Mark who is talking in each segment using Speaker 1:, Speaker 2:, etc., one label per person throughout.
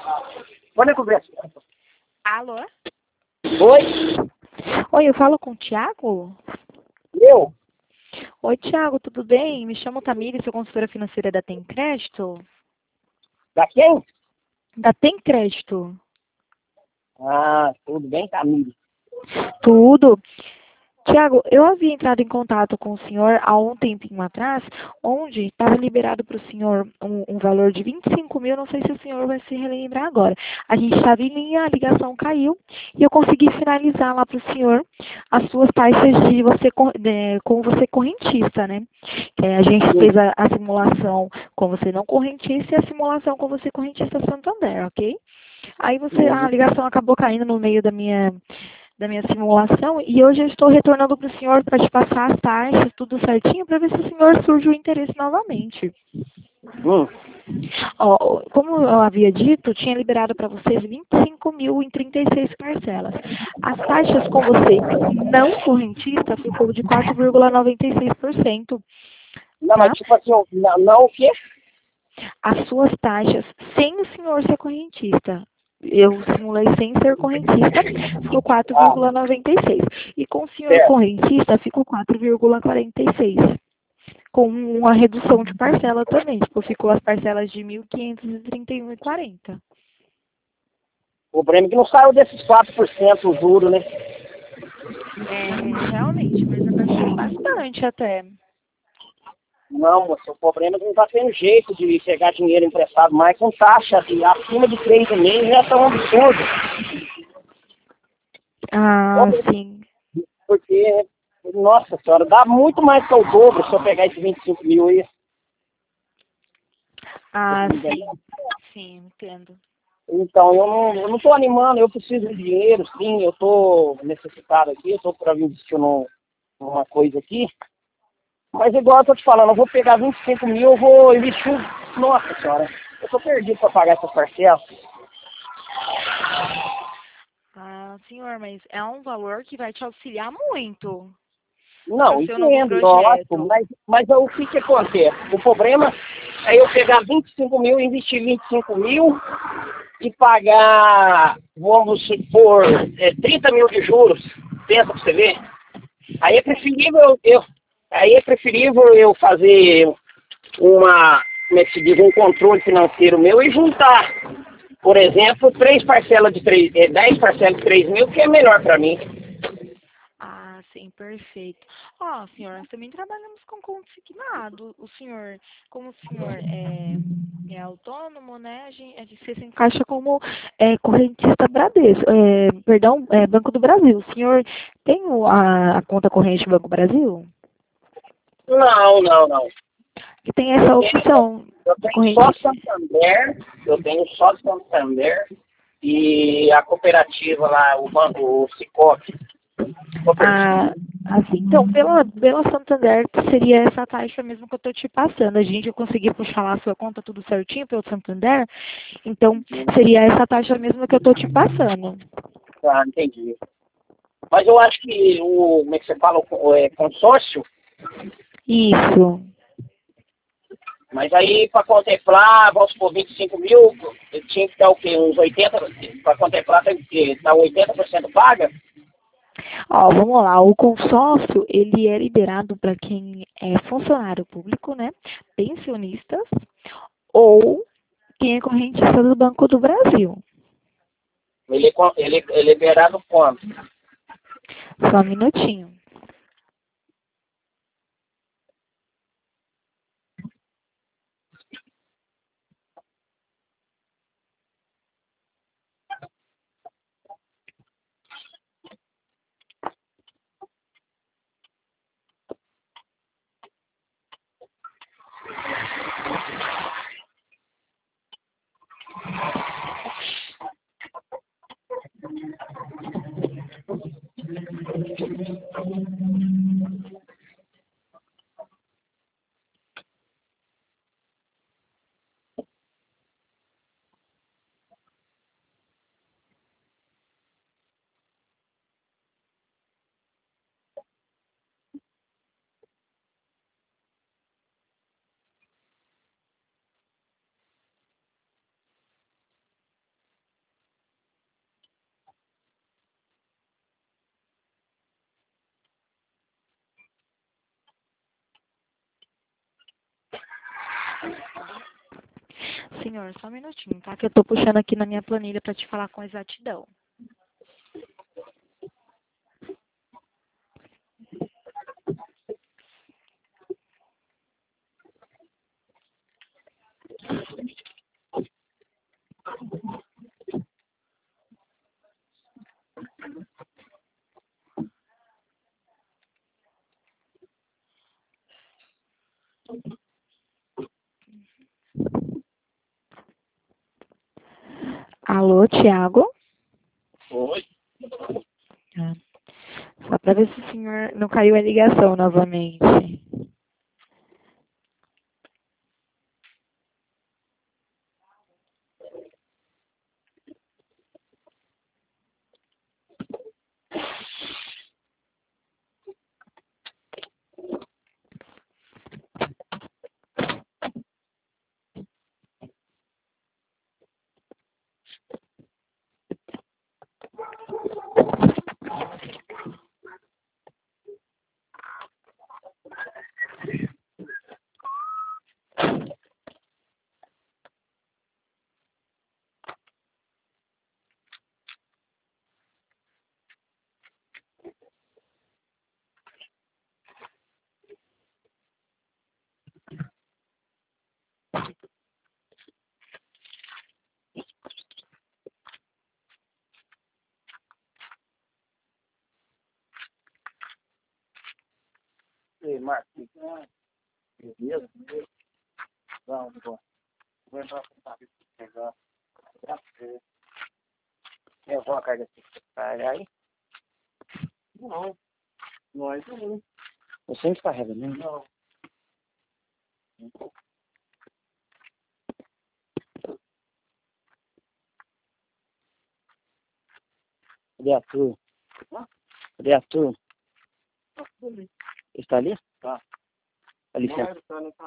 Speaker 1: Pode conversa.
Speaker 2: Alô?
Speaker 1: Oi?
Speaker 2: Oi, eu falo com o Thiago?
Speaker 1: Eu?
Speaker 2: Oi, Thiago, tudo bem? Me chamo Tamires, sou consultora financeira da Tem Crédito.
Speaker 1: Da quem?
Speaker 2: Da Tem Crédito.
Speaker 1: Ah, tudo bem, Camille?
Speaker 2: Tudo. Tiago, eu havia entrado em contato com o senhor há um tempinho atrás, onde estava liberado para o senhor um valor de 25 mil, não sei se o senhor vai se relembrar agora. A gente estava em linha, a ligação caiu, e eu consegui finalizar lá para o senhor as suas taxas de você com você correntista, né? A gente
Speaker 1: Sim.
Speaker 2: fez a simulação com você não correntista e a simulação com você correntista Santander, ok? Aí a ligação acabou caindo no meio da minha simulação e hoje eu estou retornando para o senhor para te passar as taxas, tudo certinho, para ver se o senhor surge o interesse novamente.
Speaker 1: Hum.
Speaker 2: Ó, como eu havia dito, eu tinha liberado para vocês 25 mil em 36 parcelas. As taxas com você não correntista ficou de 4,96%,
Speaker 1: Não, mas
Speaker 2: tá?
Speaker 1: tipo assim, não o quê?
Speaker 2: As suas taxas sem o senhor ser correntista. Eu simulei sem ser correntista, ficou
Speaker 1: Ah,
Speaker 2: 4,96. E com o senhor
Speaker 1: certo.
Speaker 2: correntista, ficou 4,46. Com uma redução de parcela também. Tipo, ficou as parcelas de 1.531,40.
Speaker 1: O problema é que não saiu desses 4% o juro, né?
Speaker 2: É, realmente, mas abaixou bastante até.
Speaker 1: Não, moço, o problema é que não tá tendo jeito de pegar dinheiro emprestado mais com taxa de acima de 3,5 já tá um absurdo.
Speaker 2: Ah, sim.
Speaker 1: Porque, nossa senhora, dá muito mais que o dobro se eu pegar esses 25 mil aí.
Speaker 2: Ah,
Speaker 1: Entendeu?
Speaker 2: sim. Sim, entendo.
Speaker 1: Então, eu não tô animando, eu preciso de dinheiro, sim, eu tô necessitado aqui, eu tô para investir numa coisa aqui. Mas igual eu tô te falando, eu vou pegar 25 mil, eu vou investir. Nossa senhora, eu tô perdido para pagar essas parcelas.
Speaker 2: Ah, senhor, mas é um valor que vai te auxiliar muito para
Speaker 1: Não,
Speaker 2: o seu novo
Speaker 1: entendo, lógico,
Speaker 2: projeto.
Speaker 1: mas o que que acontece? O problema é eu pegar 25 mil, investir 25 mil e pagar, vamos supor, 30 mil de juros. Pensa pra você ver. Aí é preferível eu fazer como é que se diz, um controle financeiro meu e juntar, por exemplo, 10 parcelas de 3 mil, que é melhor para mim.
Speaker 2: Ah, sim, perfeito. Ó, senhor, nós também trabalhamos com consignado. Como o senhor é autônomo, né? Você se encaixa como correntista Bradesco, perdão, Banco do Brasil. O senhor tem a conta corrente Banco Brasil?
Speaker 1: Não, não, não.
Speaker 2: Que tem
Speaker 1: Eu
Speaker 2: essa
Speaker 1: tenho,
Speaker 2: opção
Speaker 1: eu
Speaker 2: de
Speaker 1: tenho só
Speaker 2: corrente.
Speaker 1: Santander e a cooperativa lá, o banco, o Sicop, cooperativa.
Speaker 2: Ah, assim, então, pela Santander, seria essa taxa mesmo que eu tô te passando. A gente conseguir puxar lá a sua conta tudo certinho pelo Santander, então seria essa taxa mesmo que eu tô te passando.
Speaker 1: Ah, entendi. Mas eu acho que como é que você fala, consórcio,
Speaker 2: Isso.
Speaker 1: mas aí para contemplar, vamos supor, 25 mil, eu tinha que dar o quê? Uns 80, para contemplar tem que dar 80% paga?
Speaker 2: Ó, vamos lá. O consórcio, ele é liberado para quem é funcionário público, né? Pensionistas ou quem é correntista do Banco do Brasil.
Speaker 1: Ele é liberado quanto?
Speaker 2: Só um minutinho. senhor. Só um minutinho, tá? Que eu tô puxando aqui na minha planilha para te falar com exatidão. Alô, Tiago?
Speaker 1: Oi.
Speaker 2: Ah, só para ver se o senhor não caiu a ligação novamente.
Speaker 1: Ei, Marcos, beleza? Vamos, vou entrar com o sabe pegar. Eu vou a carga secretária aí. Não, nós não. Você não descarrega, né? Não. Cadê a tua? Cadê a tua? Está ali? Tá. Dá licença.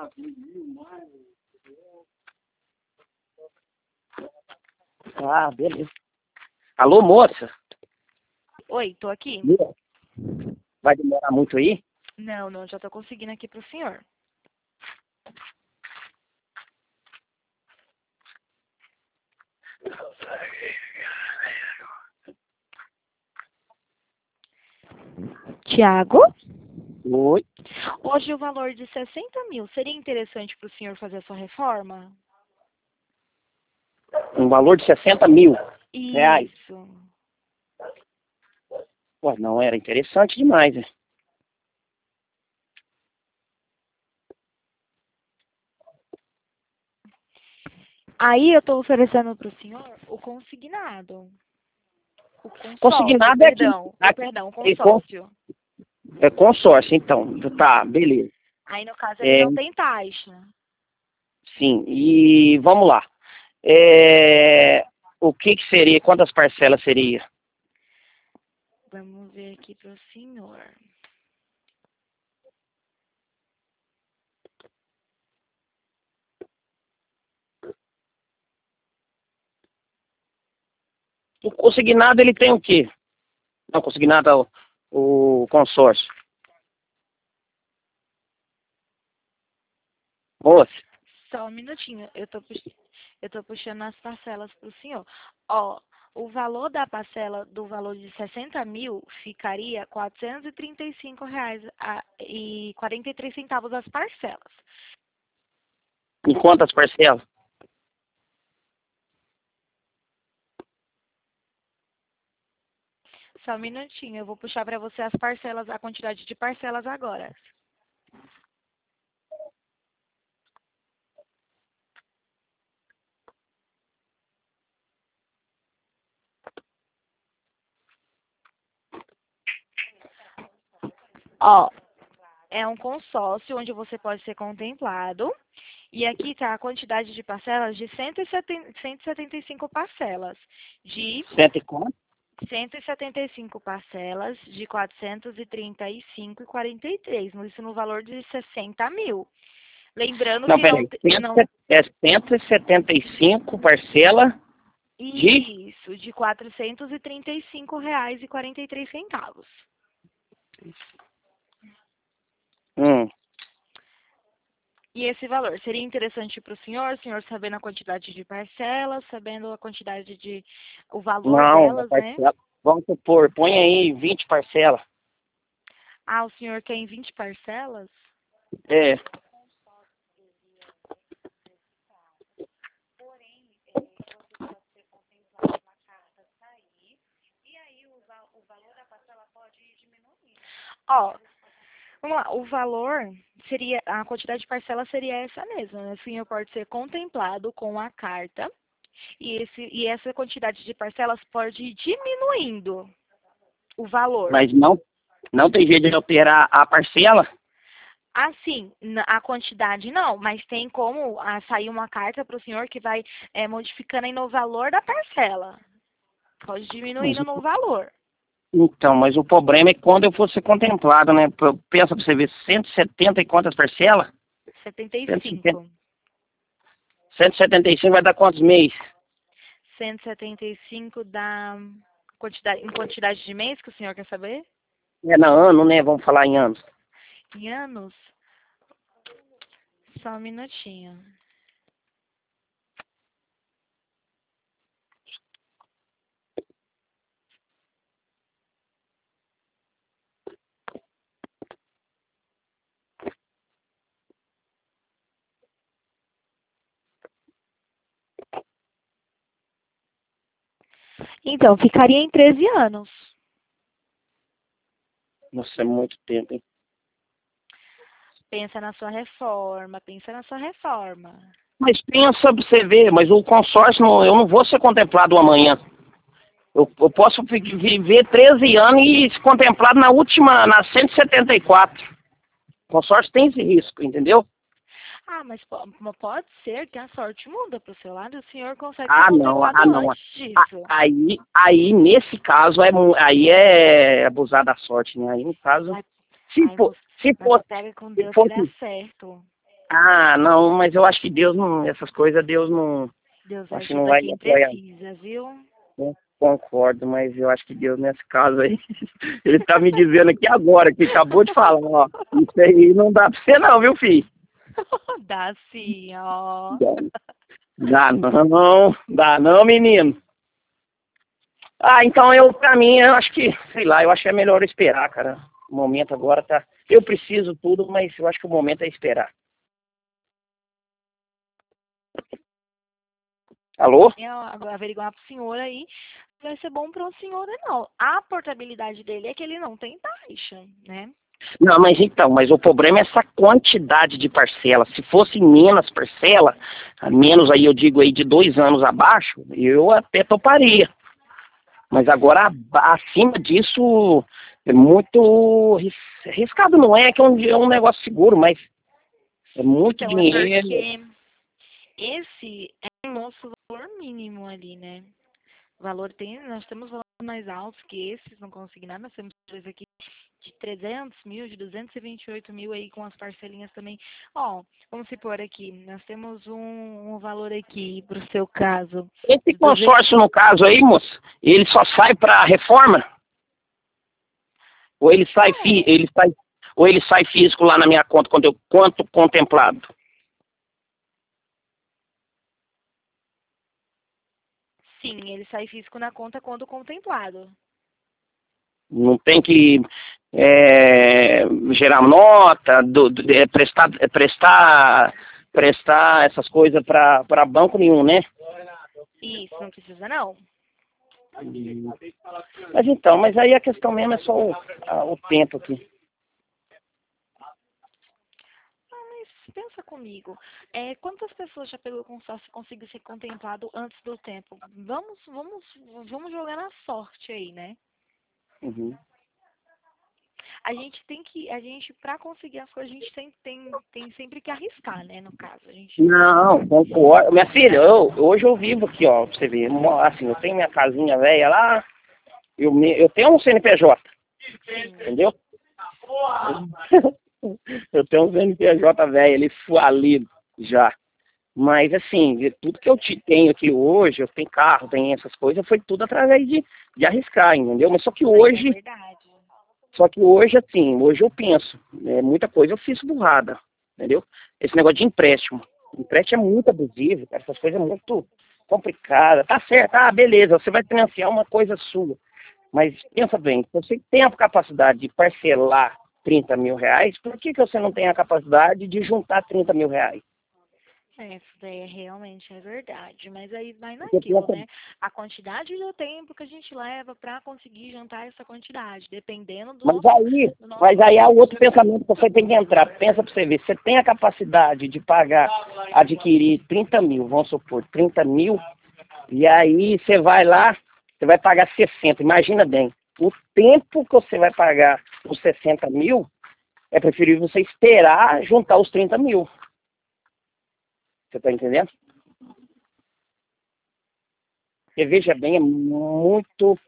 Speaker 1: Ah, beleza. Alô, moça?
Speaker 2: Oi, tô aqui?
Speaker 1: Vai demorar muito aí?
Speaker 2: Não, não, já tô conseguindo aqui pro senhor. Tiago?
Speaker 1: Oi.
Speaker 2: Hoje o valor de 60 mil. Seria interessante para o senhor fazer a sua reforma?
Speaker 1: Um valor de 60 mil reais.
Speaker 2: Isso.
Speaker 1: Pô, não, era interessante demais, né?
Speaker 2: Aí eu estou oferecendo para o senhor o consignado. O consórcio,
Speaker 1: Consignado é aqui.
Speaker 2: Perdão, o
Speaker 1: É
Speaker 2: consórcio.
Speaker 1: é consórcio, então. Tá, beleza.
Speaker 2: Aí, no caso, ele não tem taxa.
Speaker 1: Sim, e vamos lá. O que seria, quantas parcelas seria?
Speaker 2: Vamos ver aqui para o senhor.
Speaker 1: O consignado, ele tem o quê? Não, consignado é o consórcio. Moça,
Speaker 2: Só um minutinho, eu tô puxando as parcelas para o senhor. Ó, o valor da parcela do valor de 60 mil ficaria R$ 435,43 as parcelas.
Speaker 1: em quantas parcelas?
Speaker 2: Só um minutinho, eu vou puxar para você as parcelas, a quantidade de parcelas agora. Ó, é um consórcio onde você pode ser contemplado. E aqui está a quantidade de parcelas de 175 parcelas. De
Speaker 1: Cento e quanto?
Speaker 2: 175 parcelas de 435,43. Isso no valor de 60 mil. Lembrando
Speaker 1: Não,
Speaker 2: que
Speaker 1: peraí.
Speaker 2: não.
Speaker 1: É 175 parcelas de...
Speaker 2: Isso, de R$ 435,43. E esse valor seria interessante para o senhor sabendo a quantidade de parcelas, sabendo a quantidade de o valor
Speaker 1: Não,
Speaker 2: delas, né?
Speaker 1: parcela, vamos supor, põe aí 20 parcelas.
Speaker 2: Ah, o senhor quer em 20 parcelas?
Speaker 1: É,
Speaker 2: Ó, vamos lá, o valor seria, a quantidade de parcela seria essa mesma, né? O senhor pode ser contemplado com a carta e essa quantidade de parcelas pode ir diminuindo o valor.
Speaker 1: mas não tem jeito de alterar a parcela?
Speaker 2: Assim, a quantidade não, mas tem como sair uma carta para o senhor que vai modificando aí no valor da parcela. Pode
Speaker 1: Mas,
Speaker 2: diminuindo no valor.
Speaker 1: então, mas o problema é quando eu for ser contemplado, né? Pensa pra você ver, 170 e quantas parcelas? 170,
Speaker 2: 75.
Speaker 1: 175 vai dar quantos meses?
Speaker 2: 175 dá quantidade, em quantidade de mês que o senhor quer saber?
Speaker 1: É na ano, né? Vamos falar em anos.
Speaker 2: Em anos? Só um minutinho. Então, ficaria em 13 anos.
Speaker 1: Nossa, é muito tempo, hein?
Speaker 2: Pensa na sua reforma, pensa na sua reforma.
Speaker 1: Mas pensa pra você ver, mas o consórcio, eu não vou ser contemplado amanhã. Eu posso viver 13 anos e ser contemplado na última, na 174. O consórcio tem esse risco, entendeu?
Speaker 2: Ah, mas pode ser que a sorte muda para o seu lado e o senhor consegue ser
Speaker 1: Ah, não,
Speaker 2: contemplado
Speaker 1: ah, não.
Speaker 2: antes disso.
Speaker 1: Aí nesse caso, aí é abusar da sorte, né? Aí, no caso,
Speaker 2: Mas,
Speaker 1: se
Speaker 2: ai,
Speaker 1: for,
Speaker 2: você,
Speaker 1: se
Speaker 2: mas
Speaker 1: fosse,
Speaker 2: pega com
Speaker 1: se
Speaker 2: Deus que dá
Speaker 1: fosse,
Speaker 2: certo.
Speaker 1: ah, não, mas eu acho que Deus não, essas coisas, Deus não,
Speaker 2: Deus
Speaker 1: acho que não
Speaker 2: ajuda
Speaker 1: vai me
Speaker 2: quem
Speaker 1: apoiar.
Speaker 2: precisa, viu?
Speaker 1: Não concordo, mas eu acho que Deus, nesse caso aí, ele tá me dizendo aqui agora, que acabou de falar, ó, isso aí não dá pra você não, viu, filho?
Speaker 2: Dá sim, ó.
Speaker 1: Dá não, menino. Ah, então pra mim, eu acho que, sei lá, eu acho que é melhor esperar, cara. O momento agora tá, eu preciso tudo, mas eu acho que o momento é esperar. Alô?
Speaker 2: Eu averiguar pro senhor aí, vai ser bom para o senhor, não. A portabilidade dele é que ele não tem taxa, né?
Speaker 1: Não, mas então, mas o problema é essa quantidade de parcela. Se fosse menos parcela, menos aí eu digo aí de 2 anos abaixo, eu até toparia. Mas agora acima disso é muito arriscado, não é que é um negócio seguro, mas é muito
Speaker 2: Então, é
Speaker 1: dinheiro.
Speaker 2: porque esse é o nosso valor mínimo ali, né? Valor tem, nós temos valores mais altos que esses, não consignados, nós temos dois aqui de 300 mil, de 228 mil aí com as parcelinhas também. Ó, vamos supor aqui, nós temos um valor aqui para o seu caso.
Speaker 1: Esse
Speaker 2: De 200,
Speaker 1: consórcio, no caso aí, moço, ele só sai para reforma? Ou ele sai,
Speaker 2: é,
Speaker 1: ou ele sai físico lá na minha conta quando eu quanto contemplado?
Speaker 2: sim, ele sai físico na conta quando contemplado.
Speaker 1: Não tem que gerar nota, prestar essas coisas para banco nenhum, né?
Speaker 2: Isso, não precisa não.
Speaker 1: Mas então, mas aí a questão mesmo é só o tempo aqui.
Speaker 2: Mas pensa comigo, quantas pessoas já pelo consórcio conseguiu ser contemplado antes do tempo? Vamos jogar na sorte aí, né?
Speaker 1: Uhum.
Speaker 2: A gente para conseguir as coisas, a gente tem sempre que arriscar, né? No caso, a gente
Speaker 1: Não, concordo. Minha filha, hoje eu vivo aqui, ó, pra você ver. Assim, eu tenho minha casinha velha lá, eu tenho um CNPJ,
Speaker 2: sim.
Speaker 1: entendeu? Eu tenho um CNPJ velho, ele falido já. Mas, assim, de tudo que eu tenho aqui hoje, eu tenho carro, tenho essas coisas, foi tudo através de arriscar, entendeu? Mas
Speaker 2: Mas é verdade.
Speaker 1: assim, hoje eu penso, muita coisa eu fiz burrada. entendeu? Esse negócio de empréstimo. Empréstimo é muito abusivo, cara, essas coisas é muito complicadas. Tá certo, beleza, você vai financiar uma coisa sua. Mas pensa bem, se você tem a capacidade de parcelar 30 mil reais, por que você não tem a capacidade de juntar 30 mil reais?
Speaker 2: Isso daí realmente é verdade, mas aí vai
Speaker 1: Porque
Speaker 2: naquilo,
Speaker 1: pensa,
Speaker 2: né? A quantidade do tempo que a gente leva para conseguir juntar essa quantidade, dependendo
Speaker 1: mas aí,
Speaker 2: do nosso
Speaker 1: mas aí há
Speaker 2: valor.
Speaker 1: outro pensamento que você tem que entrar. Pensa para você ver, você tem a capacidade de pagar, adquirir 30 mil, vamos supor, 30 mil, e aí você vai lá, você vai pagar 60. Imagina bem, o tempo que você vai pagar os 60 mil, é preferível você esperar juntar os 30 mil. Você está entendendo? Porque veja bem, é muito,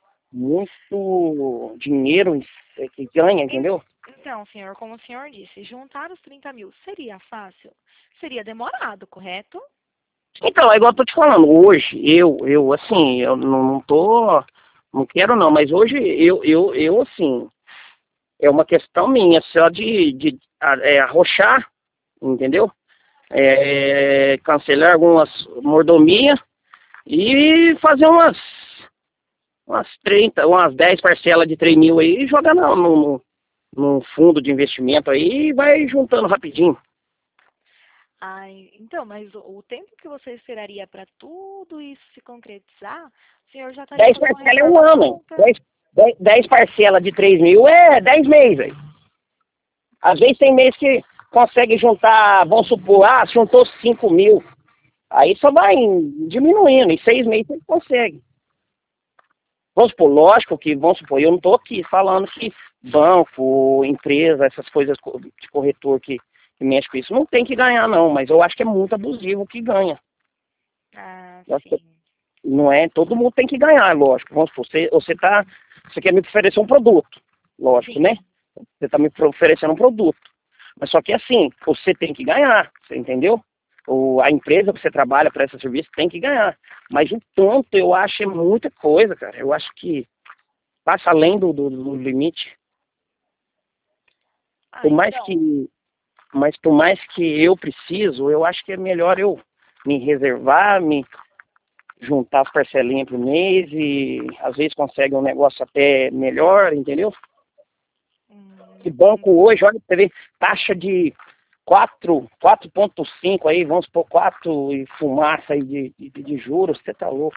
Speaker 1: muito dinheiro que ganha, entendeu?
Speaker 2: Então, senhor, como o senhor disse, juntar os 30 mil seria fácil? Seria demorado, correto?
Speaker 1: Então, é igual eu tô te falando, hoje, assim, eu não tô, não quero não, mas hoje eu assim, é uma questão minha, só de arrochar, entendeu? Cancelar algumas mordomias e fazer umas 30, umas 10 parcelas de 3 mil aí e jogar num fundo de investimento aí e vai juntando rapidinho.
Speaker 2: Ai, então, mas o tempo que você esperaria para tudo isso se concretizar, o senhor já estaria
Speaker 1: 10
Speaker 2: fazendo uma
Speaker 1: parcelas é um
Speaker 2: reforma
Speaker 1: ano, hein?
Speaker 2: pronta.
Speaker 1: 10 parcelas de 3 mil é 10 meses, aí. Às vezes tem mês que consegue juntar, vamos supor, juntou 5 mil. Aí só vai diminuindo, em 6 meses você consegue. Vamos supor, lógico que, vamos supor, eu não estou aqui falando que banco, empresa, essas coisas de corretor que mexe com isso, não tem que ganhar não, mas eu acho que é muito abusivo o que ganha.
Speaker 2: Ah,
Speaker 1: Eu acho que
Speaker 2: sim.
Speaker 1: não é, todo mundo tem que ganhar, lógico. Vamos supor, você quer me oferecer um produto, lógico, né?
Speaker 2: Sim.
Speaker 1: Você está me oferecendo um produto. Mas só que assim, você tem que ganhar, você entendeu? A empresa que você trabalha para esse serviço tem que ganhar. Mas o tanto eu acho é muita coisa, cara. Eu acho que passa além do limite.
Speaker 2: Ah,
Speaker 1: Por mais
Speaker 2: então.
Speaker 1: que, mas por mais que eu preciso, eu acho que é melhor eu me reservar, me juntar as parcelinhas por mês e às vezes consegue um negócio até melhor, entendeu? Que banco hoje, olha, você vê, taxa de 4,5 aí, vamos supor 4 e fumaça aí de juros, você tá louco.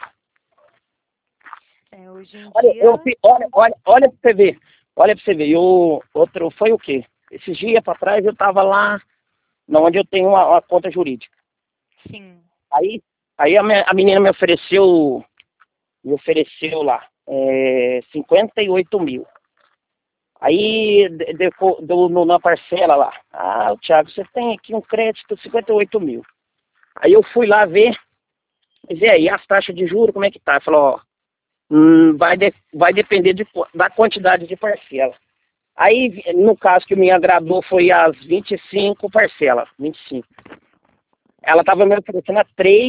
Speaker 2: Hoje em
Speaker 1: Olha,
Speaker 2: dia,
Speaker 1: olha pra você ver, olha pra você ver, outro foi o quê? Esses dias pra trás eu tava lá, onde eu tenho uma conta jurídica.
Speaker 2: sim.
Speaker 1: Aí a menina me ofereceu lá, 58 mil. Aí, na parcela lá, Thiago, você tem aqui um crédito de 58 mil. Aí eu fui lá ver, mas e aí, as taxas de juros, como é que tá? Falou, ó, vai depender da quantidade de parcela. Aí, no caso que me agradou, foi as 25 parcelas, 25. Ela estava me oferecendo a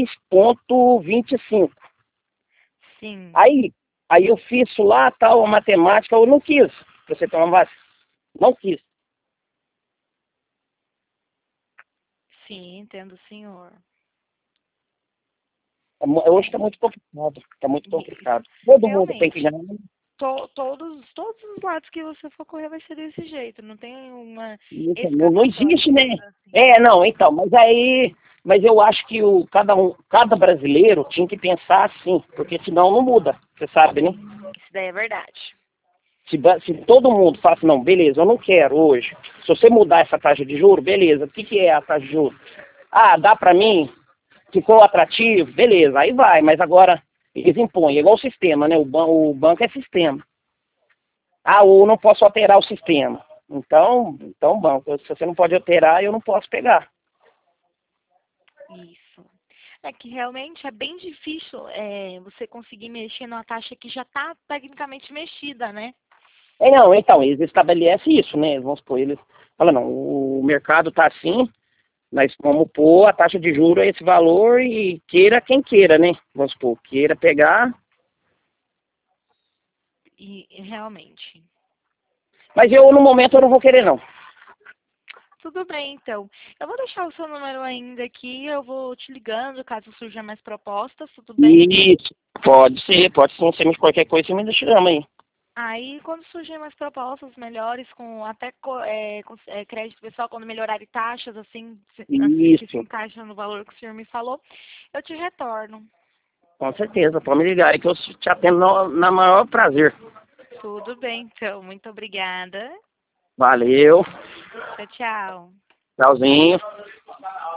Speaker 1: 3,25.
Speaker 2: Sim.
Speaker 1: Aí eu fiz lá, tal, a matemática, eu não quis, pra você tomar vacina. Não quis.
Speaker 2: Sim, entendo, senhor.
Speaker 1: Hoje está muito complicado. Está muito
Speaker 2: E,
Speaker 1: complicado. Todo mundo tem que
Speaker 2: realmente,
Speaker 1: ganhar.
Speaker 2: todos os lados que você for correr vai ser desse jeito. Não tem uma
Speaker 1: Não
Speaker 2: escapatória,
Speaker 1: existe, né?
Speaker 2: digamos assim.
Speaker 1: Não, então, mas eu acho que cada brasileiro tinha que pensar assim, porque senão não muda, você sabe, né?
Speaker 2: Isso daí é verdade.
Speaker 1: Se todo mundo fala assim, não, beleza, eu não quero hoje. Se você mudar essa taxa de juros, beleza, o que é a taxa de juros? Dá para mim? Ficou atrativo? Beleza, aí vai, mas agora eles impõem, é igual o sistema, né? O banco é sistema. Ou não posso alterar o sistema. Então, banco, se você não pode alterar, eu não posso pegar.
Speaker 2: Isso. É que realmente é bem difícil você conseguir mexer numa taxa que já está tecnicamente mexida, né?
Speaker 1: Não, então, eles estabelecem isso, né? Vamos supor, eles falam, não, o mercado está assim, nós vamos pôr a taxa de juros a esse valor e queira quem queira, né? Vamos supor, queira pegar.
Speaker 2: E realmente.
Speaker 1: Mas no momento, eu não vou querer, não.
Speaker 2: Tudo bem, então. Eu vou deixar o seu número ainda aqui, eu vou te ligando caso surja mais propostas, tudo bem?
Speaker 1: Isso, pode ser, pode ser. Você me qualquer coisa, você me chama aí.
Speaker 2: Aí, quando surgirem mais propostas melhores, com até crédito pessoal, quando melhorarem taxas, assim, que se
Speaker 1: Isso,
Speaker 2: encaixam no valor que o senhor me falou, eu te retorno.
Speaker 1: com certeza. Pode me ligar aí que eu te atendo na maior prazer.
Speaker 2: Tudo bem, então. Muito obrigada.
Speaker 1: Valeu,
Speaker 2: Tchau, tchau.
Speaker 1: tchauzinho.